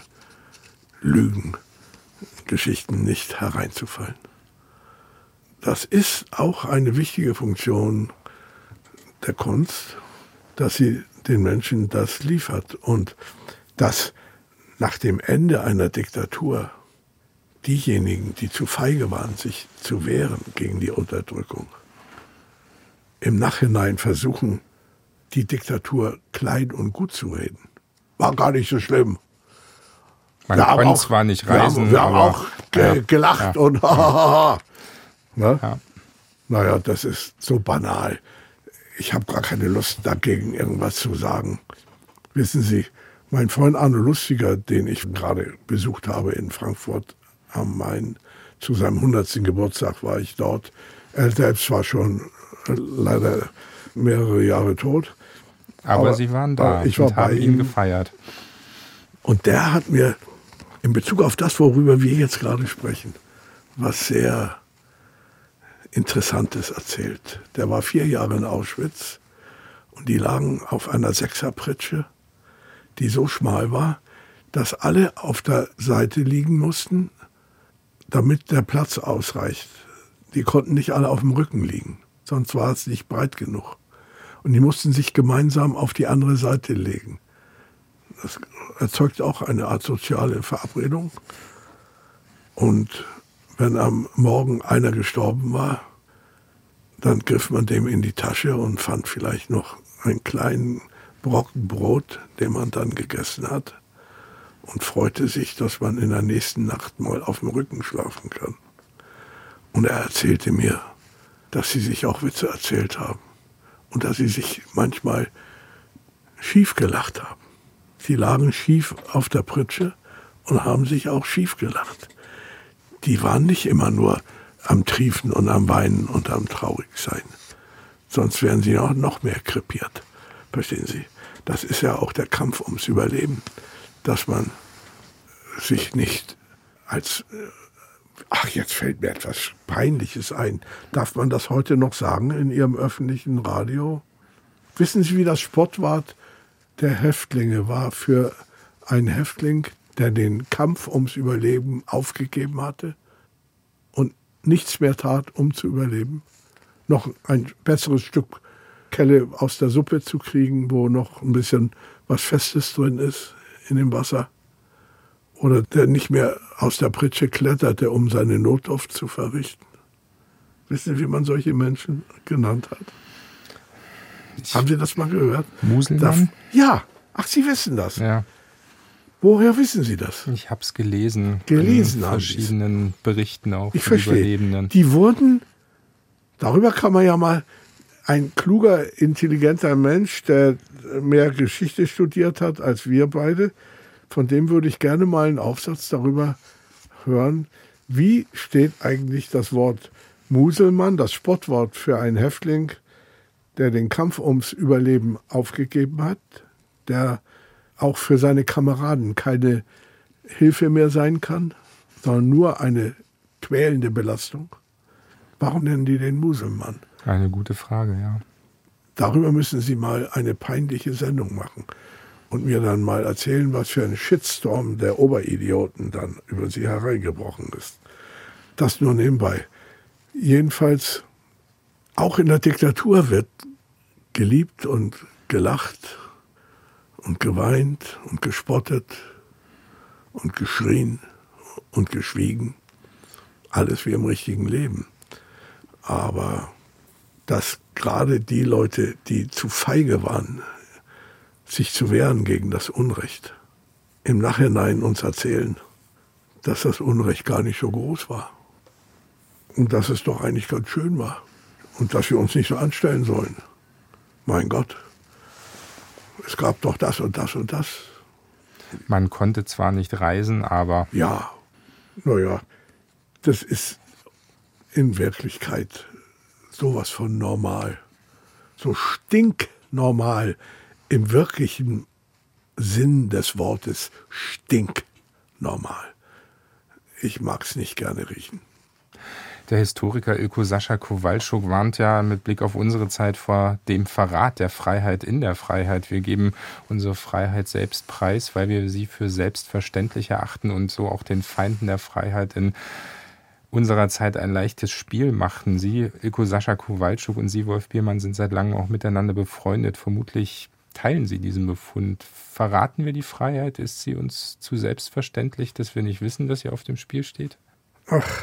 Lügengeschichten nicht hereinzufallen. Das ist auch eine wichtige Funktion der Kunst, dass sie den Menschen das liefert und dass nach dem Ende einer Diktatur diejenigen, die zu feige waren, sich zu wehren gegen die Unterdrückung, im Nachhinein versuchen, die Diktatur klein und gut zu reden. War gar nicht so schlimm. Man konnte zwar nicht reisen, wir haben auch gelacht und ne? Ja. Naja, das ist so banal. Ich habe gar keine Lust, dagegen irgendwas zu sagen. Wissen Sie, mein Freund Arno Lustiger, den ich gerade besucht habe in Frankfurt am Main, zu seinem 100. Geburtstag war ich dort. Er selbst war schon leider mehrere Jahre tot. Aber Sie waren da ich war und haben bei ihn ihm gefeiert. Und der hat mir in Bezug auf das, worüber wir jetzt gerade sprechen, was sehr Interessantes erzählt. Der war 4 Jahre in Auschwitz und die lagen auf einer 6er-Pritsche, die so schmal war, dass alle auf der Seite liegen mussten, damit der Platz ausreicht. Die konnten nicht alle auf dem Rücken liegen, sonst war es nicht breit genug. Und die mussten sich gemeinsam auf die andere Seite legen. Das erzeugt auch eine Art soziale Verabredung. Und wenn am Morgen einer gestorben war, dann griff man dem in die Tasche und fand vielleicht noch einen kleinen Brocken Brot, den man dann gegessen hat, und freute sich, dass man in der nächsten Nacht mal auf dem Rücken schlafen kann. Und er erzählte mir, dass sie sich auch Witze erzählt haben und dass sie sich manchmal schief gelacht haben. Sie lagen schief auf der Pritsche und haben sich auch schief gelacht. Die waren nicht immer nur am Triefen und am Weinen und am Traurigsein. Sonst wären sie auch noch mehr krepiert. Verstehen Sie? Das ist ja auch der Kampf ums Überleben, dass man sich nicht als, ach, jetzt fällt mir etwas Peinliches ein. Darf man das heute noch sagen in Ihrem öffentlichen Radio? Wissen Sie, wie das Spottwort der Häftlinge war für einen Häftling, der den Kampf ums Überleben aufgegeben hatte und nichts mehr tat, um zu überleben? Noch ein besseres Stück Kelle aus der Suppe zu kriegen, wo noch ein bisschen was Festes drin ist in dem Wasser. Oder der nicht mehr aus der Pritsche kletterte, um seine Notdurft zu verrichten. Wissen Sie, wie man solche Menschen genannt hat? Haben Sie das mal gehört? Muselmann? Ja. Ach, Sie wissen das. Ja. Woher wissen Sie das? Ich habe es gelesen. Gelesen in haben verschiedenen Berichten auch Ich von verstehe. Überlebenden. Die wurden, darüber kann man ja mal, ein kluger, intelligenter Mensch, der mehr Geschichte studiert hat als wir beide, von dem würde ich gerne mal einen Aufsatz darüber hören, wie steht eigentlich das Wort Muselmann, das Spottwort für einen Häftling, der den Kampf ums Überleben aufgegeben hat, der auch für seine Kameraden keine Hilfe mehr sein kann, sondern nur eine quälende Belastung. Warum nennen die den Muselmann? Eine gute Frage, ja. Darüber müssen Sie mal eine peinliche Sendung machen und mir dann mal erzählen, was für ein Shitstorm der Oberidioten dann über Sie hereingebrochen ist. Das nur nebenbei. Jedenfalls, auch in der Diktatur wird geliebt und gelacht und geweint und gespottet und geschrien und geschwiegen. Alles wie im richtigen Leben. Aber dass gerade die Leute, die zu feige waren, sich zu wehren gegen das Unrecht, im Nachhinein uns erzählen, dass das Unrecht gar nicht so groß war. Und dass es doch eigentlich ganz schön war. Und dass wir uns nicht so anstellen sollen. Mein Gott, es gab doch das und das und das. Man konnte zwar nicht reisen, aber... Ja, naja, das ist in Wirklichkeit sowas von normal. So stinknormal im wirklichen Sinn des Wortes stinknormal. Ich mag's nicht gerne riechen. Der Historiker Ilko Sascha Kowalczuk warnt ja mit Blick auf unsere Zeit vor dem Verrat der Freiheit in der Freiheit. Wir geben unsere Freiheit selbst preis, weil wir sie für selbstverständlich erachten und so auch den Feinden der Freiheit in unserer Zeit ein leichtes Spiel machten. Sie, Ilko Sascha Kowalczuk, und Sie, Wolf Biermann, sind seit langem auch miteinander befreundet. Vermutlich teilen Sie diesen Befund. Verraten wir die Freiheit? Ist sie uns zu selbstverständlich, dass wir nicht wissen, dass sie auf dem Spiel steht? Ach,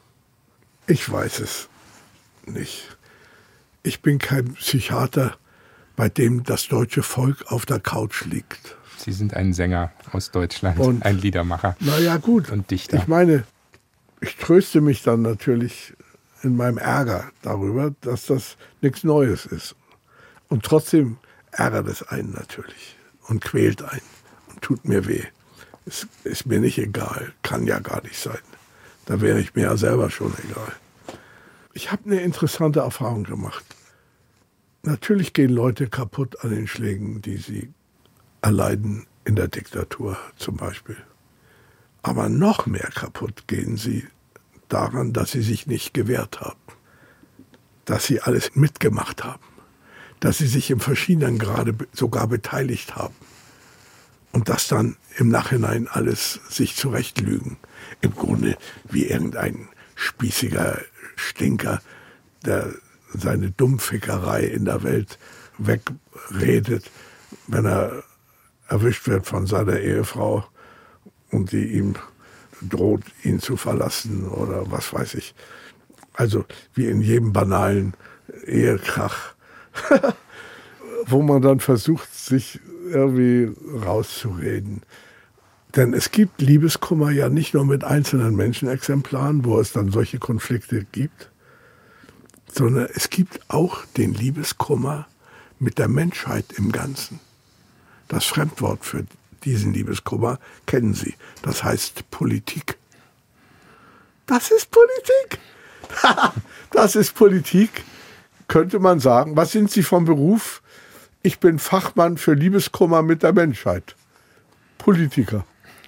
ich weiß es nicht. Ich bin kein Psychiater, bei dem das deutsche Volk auf der Couch liegt. Sie sind ein Sänger aus Deutschland, und, ein Liedermacher. Na ja, gut. Und Dichter. Ich meine, ich tröste mich dann natürlich in meinem Ärger darüber, dass das nichts Neues ist. Und trotzdem ärgert es einen natürlich und quält einen und tut mir weh. Es ist mir nicht egal, kann ja gar nicht sein. Da wäre ich mir ja selber schon egal. Ich habe eine interessante Erfahrung gemacht. Natürlich gehen Leute kaputt an den Schlägen, die sie erleiden in der Diktatur zum Beispiel. Aber noch mehr kaputt gehen sie daran, dass sie sich nicht gewehrt haben, dass sie alles mitgemacht haben, dass sie sich im verschiedenen Grade sogar beteiligt haben und das dann im Nachhinein alles sich zurechtlügen. Im Grunde wie irgendein spießiger Stinker, der seine Dummfickerei in der Welt wegredet, wenn er erwischt wird von seiner Ehefrau und die ihm droht, ihn zu verlassen oder was weiß ich. Also wie in jedem banalen Ehekrach, wo man dann versucht, sich irgendwie rauszureden. Denn es gibt Liebeskummer ja nicht nur mit einzelnen Menschenexemplaren, wo es dann solche Konflikte gibt, sondern es gibt auch den Liebeskummer mit der Menschheit im Ganzen. Das Fremdwort für diesen Liebeskummer kennen Sie. Das heißt Politik. Das ist Politik. Das ist Politik, könnte man sagen. Was sind Sie vom Beruf? Ich bin Fachmann für Liebeskummer mit der Menschheit. Politiker.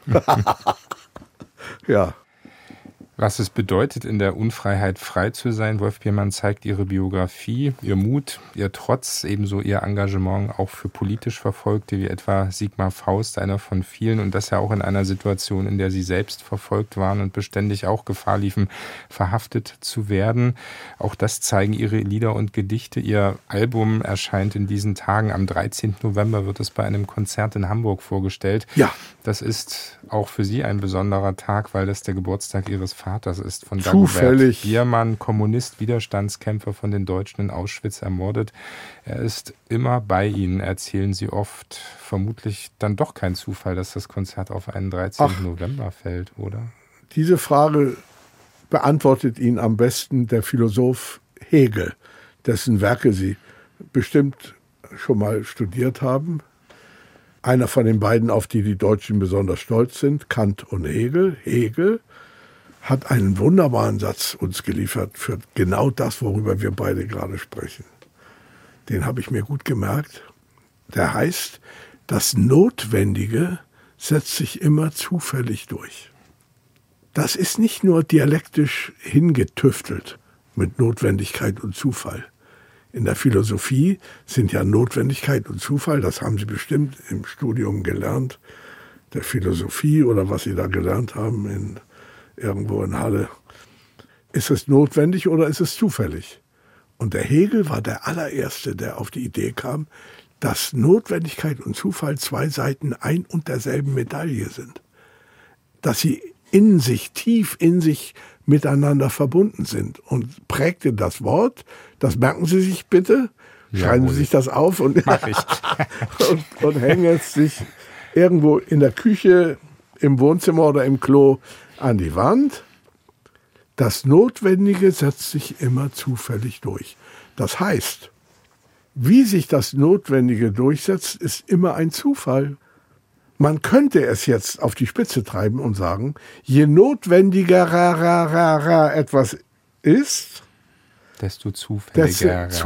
Ja. Was es bedeutet, in der Unfreiheit frei zu sein, Wolf Biermann zeigt ihre Biografie, ihr Mut, ihr Trotz, ebenso ihr Engagement auch für politisch Verfolgte, wie etwa Sigmar Faust, einer von vielen, und das ja auch in einer Situation, in der sie selbst verfolgt waren und beständig auch Gefahr liefen, verhaftet zu werden. Auch das zeigen ihre Lieder und Gedichte. Ihr Album erscheint in diesen Tagen. Am 13. November wird es bei einem Konzert in Hamburg vorgestellt. Ja. Das ist auch für Sie ein besonderer Tag, weil das der Geburtstag Ihres Vaters ist, von Zufällig. Dagobert Biermann, Kommunist, Widerstandskämpfer, von den Deutschen in Auschwitz ermordet. Er ist immer bei Ihnen, erzählen Sie oft. Vermutlich dann doch kein Zufall, dass das Konzert auf einen 13. November fällt, oder? Diese Frage beantwortet Ihnen am besten der Philosoph Hegel, dessen Werke Sie bestimmt schon mal studiert haben. Einer von den beiden, auf die die Deutschen besonders stolz sind, Kant und Hegel. Hegel hat einen wunderbaren Satz uns geliefert für genau das, worüber wir beide gerade sprechen. Den habe ich mir gut gemerkt. Der heißt, das Notwendige setzt sich immer zufällig durch. Das ist nicht nur dialektisch hingetüftelt mit Notwendigkeit und Zufall. In der Philosophie sind ja Notwendigkeit und Zufall, das haben Sie bestimmt im Studium gelernt, der Philosophie oder was Sie da gelernt haben irgendwo in Halle. Ist es notwendig oder ist es zufällig? Und der Hegel war der allererste, der auf die Idee kam, dass Notwendigkeit und Zufall zwei Seiten ein und derselben Medaille sind. Dass sie tief in sich miteinander verbunden sind, und prägte das Wort, das merken Sie sich bitte, schreiben Sie sich das auf und, und hängen es sich irgendwo in der Küche, im Wohnzimmer oder im Klo an die Wand. Das Notwendige setzt sich immer zufällig durch. Das heißt, wie sich das Notwendige durchsetzt, ist immer ein Zufall. Man könnte es jetzt auf die Spitze treiben und sagen, je notwendiger etwas ist, desto zufälliger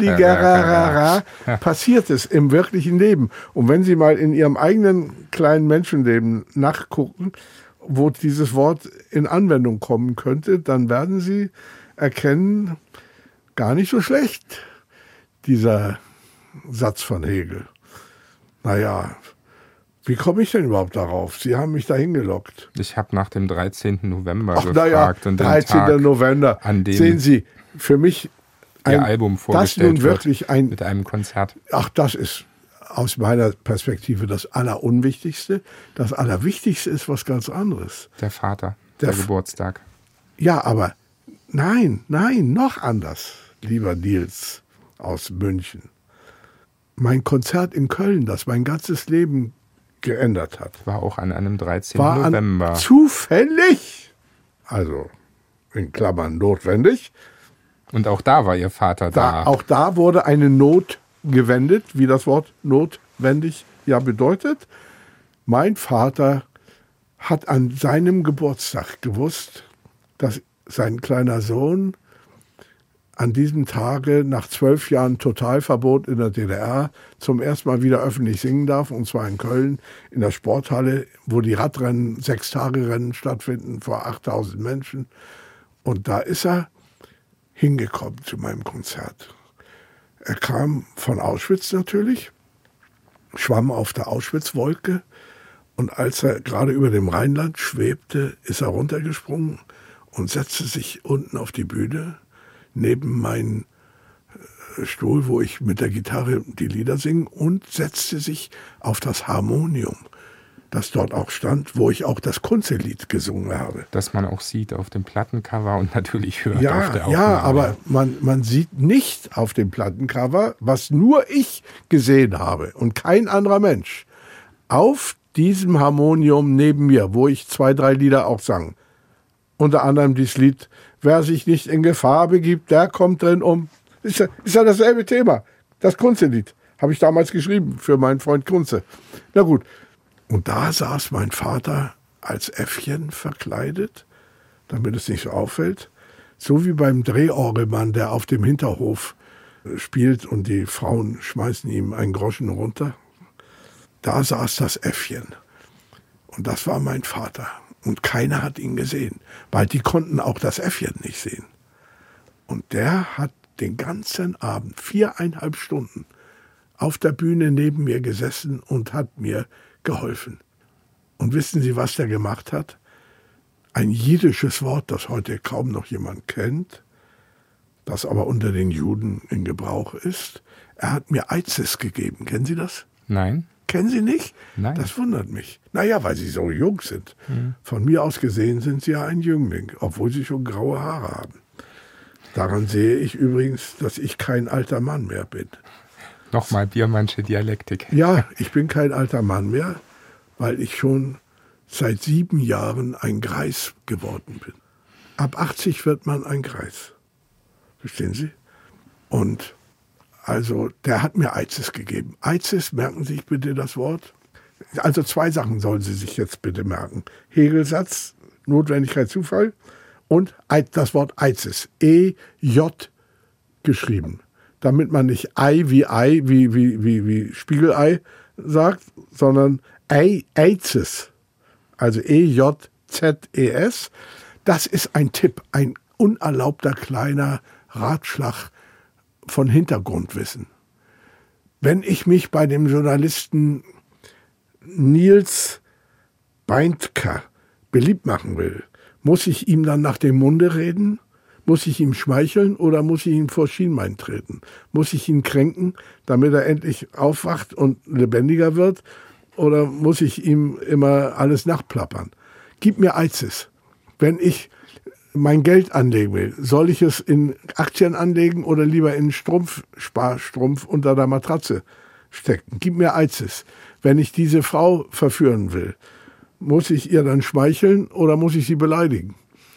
passiert es im wirklichen Leben. Und wenn Sie mal in Ihrem eigenen kleinen Menschenleben nachgucken, wo dieses Wort in Anwendung kommen könnte, dann werden Sie erkennen, gar nicht so schlecht, dieser Satz von Hegel. Naja, wie komme ich denn überhaupt darauf? Sie haben mich dahin gelockt. Ich habe nach dem 13. November gefragt. Naja, und 13. Tag, November. An dem sehen Sie, für mich Ihr Album vorgestellt wirklich wird mit einem Konzert. Das ist aus meiner Perspektive das Allerunwichtigste. Das Allerwichtigste ist was ganz anderes. Der Vater, der Geburtstag. Ja, aber nein, noch anders, lieber Nils aus München. Mein Konzert in Köln, das mein ganzes Leben geändert hat. War auch an einem 13. November. Zufällig, also in Klammern notwendig. Und auch da war Ihr Vater da. Auch da wurde eine Not gewendet, wie das Wort notwendig ja bedeutet. Mein Vater hat an seinem Geburtstag gewusst, dass sein kleiner Sohn an diesem Tage nach 12 Jahren Totalverbot in der DDR zum ersten Mal wieder öffentlich singen darf, und zwar in Köln in der Sporthalle, wo die Radrennen, 6-Tage-Rennen stattfinden vor 8000 Menschen. Und da ist er hingekommen zu meinem Konzert. Er kam von Auschwitz natürlich, schwamm auf der Auschwitz-Wolke, und als er gerade über dem Rheinland schwebte, ist er runtergesprungen und setzte sich unten auf die Bühne neben meinen Stuhl, wo ich mit der Gitarre die Lieder singe, und setzte sich auf das Harmonium, das dort auch stand, wo ich auch das Kunze-Lied gesungen habe. Das man auch sieht auf dem Plattencover und natürlich hört ja, auf der Aufnahme. Ja, aber man sieht nicht auf dem Plattencover, was nur ich gesehen habe und kein anderer Mensch, auf diesem Harmonium neben mir, wo ich 2, 3 Lieder auch sang. Unter anderem dieses Lied, wer sich nicht in Gefahr begibt, der kommt drin um. Ist ja dasselbe Thema. Das Kunze-Lied habe ich damals geschrieben für meinen Freund Kunze. Na gut. Und da saß mein Vater als Äffchen verkleidet, damit es nicht so auffällt. So wie beim Drehorgelmann, der auf dem Hinterhof spielt und die Frauen schmeißen ihm einen Groschen runter. Da saß das Äffchen. Und das war mein Vater. Und keiner hat ihn gesehen, weil die konnten auch das Äffchen nicht sehen. Und der hat den ganzen Abend, 4,5 Stunden, auf der Bühne neben mir gesessen und hat mir geholfen. Und wissen Sie, was der gemacht hat? Ein jiddisches Wort, das heute kaum noch jemand kennt, das aber unter den Juden in Gebrauch ist. Er hat mir Eizes gegeben. Kennen Sie das? Nein. Kennen Sie nicht? Nein. Das wundert mich. Naja, weil Sie so jung sind. Von mir aus gesehen sind Sie ja ein Jüngling, obwohl Sie schon graue Haare haben. Daran sehe ich übrigens, dass ich kein alter Mann mehr bin. Nochmal Biermannsche Dialektik. Ja, ich bin kein alter Mann mehr, weil ich schon seit 7 Jahren ein Greis geworden bin. Ab 80 wird man ein Greis. Verstehen Sie? Und also, der hat mir Eizes gegeben. Eizes, merken Sie sich bitte das Wort. Also 2 Sachen sollen Sie sich jetzt bitte merken. Hegelsatz, Notwendigkeit, Zufall, und das Wort Eizes. E-J geschrieben. Damit man nicht Ei wie Spiegelei sagt, sondern Eizes. Also E-J-Z-E-S. Das ist ein Tipp, ein unerlaubter kleiner Ratschlag von Hintergrundwissen. Wenn ich mich bei dem Journalisten Nils Beindker beliebt machen will, muss ich ihm dann nach dem Munde reden? Muss ich ihm schmeicheln oder muss ich ihn vor Schienbein treten? Muss ich ihn kränken, damit er endlich aufwacht und lebendiger wird? Oder muss ich ihm immer alles nachplappern? Gib mir Eizes. Wenn ich mein Geld anlegen will, soll ich es in Aktien anlegen oder lieber in Sparstrumpf unter der Matratze stecken? Gib mir Eizes. Wenn ich diese Frau verführen will, muss ich ihr dann schmeicheln oder muss ich sie beleidigen?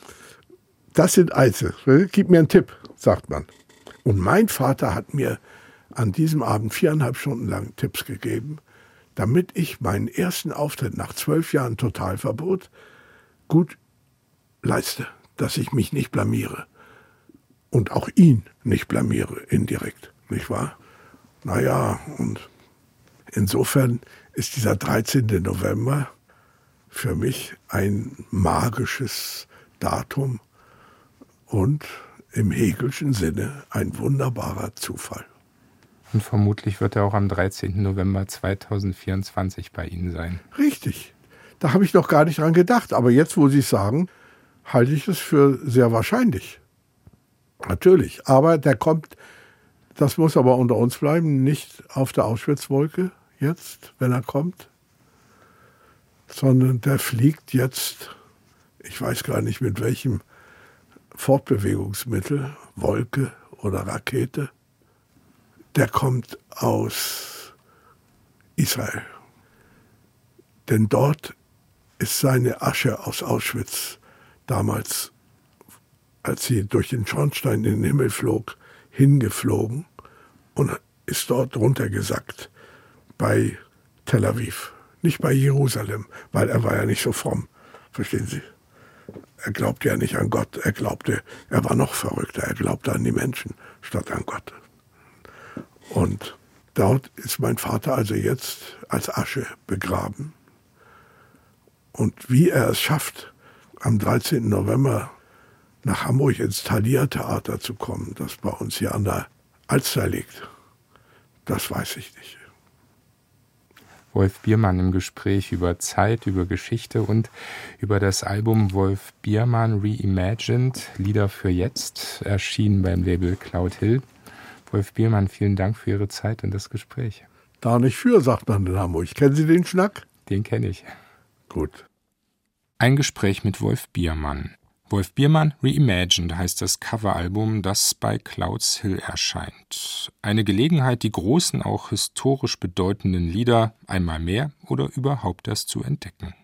Das sind Eizes. Gib mir einen Tipp, sagt man. Und mein Vater hat mir an diesem Abend 4,5 Stunden lang Tipps gegeben, damit ich meinen ersten Auftritt nach 12 Jahren Totalverbot gut leiste, dass ich mich nicht blamiere und auch ihn nicht blamiere, indirekt, nicht wahr? Naja, und insofern ist dieser 13. November für mich ein magisches Datum und im Hegelschen Sinne ein wunderbarer Zufall. Und vermutlich wird er auch am 13. November 2024 bei Ihnen sein. Richtig. Da habe ich noch gar nicht dran gedacht. Aber jetzt, wo Sie es sagen, halte ich es für sehr wahrscheinlich. Natürlich. Aber der kommt, das muss aber unter uns bleiben, nicht auf der Auschwitzwolke jetzt, wenn er kommt, sondern der fliegt jetzt, ich weiß gar nicht mit welchem Fortbewegungsmittel, Wolke oder Rakete, der kommt aus Israel. Denn dort ist seine Asche aus Auschwitz damals, als sie durch den Schornstein in den Himmel flog, hingeflogen und ist dort runtergesackt bei Tel Aviv. Nicht bei Jerusalem, weil er war ja nicht so fromm, verstehen Sie? Er glaubte ja nicht an Gott, er war noch verrückter, er glaubte an die Menschen statt an Gott. Und dort ist mein Vater also jetzt als Asche begraben. Und wie er es schafft, am 13. November nach Hamburg ins Thalia-Theater zu kommen, das bei uns hier an der Alster liegt, das weiß ich nicht. Wolf Biermann im Gespräch über Zeit, über Geschichte und über das Album Wolf Biermann Reimagined, Lieder für jetzt, erschienen beim Label Cloud Hill. Wolf Biermann, vielen Dank für Ihre Zeit und das Gespräch. Da nicht für, sagt man in Hamburg. Kennen Sie den Schnack? Den kenne ich. Gut. Ein Gespräch mit Wolf Biermann. Wolf Biermann Reimagined heißt das Coveralbum, das bei Clouds Hill erscheint. Eine Gelegenheit, die großen, auch historisch bedeutenden Lieder einmal mehr oder überhaupt erst zu entdecken.